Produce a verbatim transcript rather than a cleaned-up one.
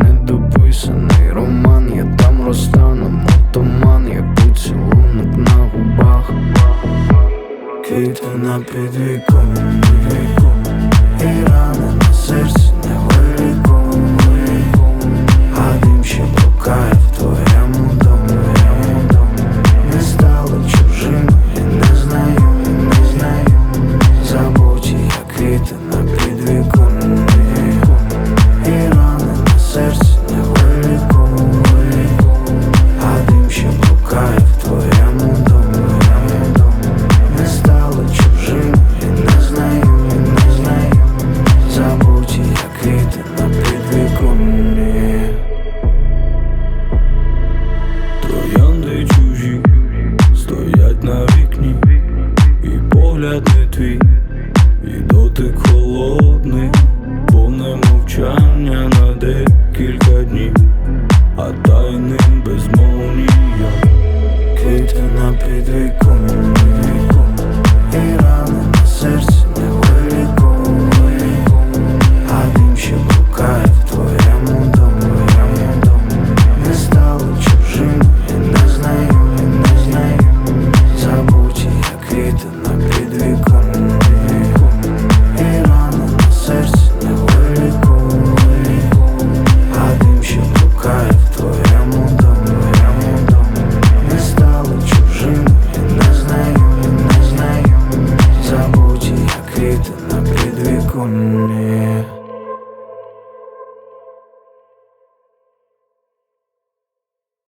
недописаний роман. Я там розтану, туман, як поцілунок на губах. Квіти на підвіконні і рани на серці не виліковані, а дим ще блукає в твоєму домі. Не стали чужими і незнайомі, незнайомі, забуті, як квіти на підвіконні і рани на серці не виліковані, а дим ще блукає в твоєму домі. Не стали чужими і незнайомі, незнайомі, забуті, як квіти на підвіконні. Троянди чужі стоять на вікні, і погляд не твій, і дотик холодний, повне мовчання на декілька днів, а тайни безмовні я. Квіти на підвіконні і рани на серці не виліковані, а дим ще блукає в твоєму домі. Не стали чужими і незнайомі, незнайомі, забуті, як квіти на підвіконні і рани на серці не виліковані, а дим ще блукає в твоєму домі. Не стали чужими і незнайомі, незнайомі, забуті, як квіти на підвіконні.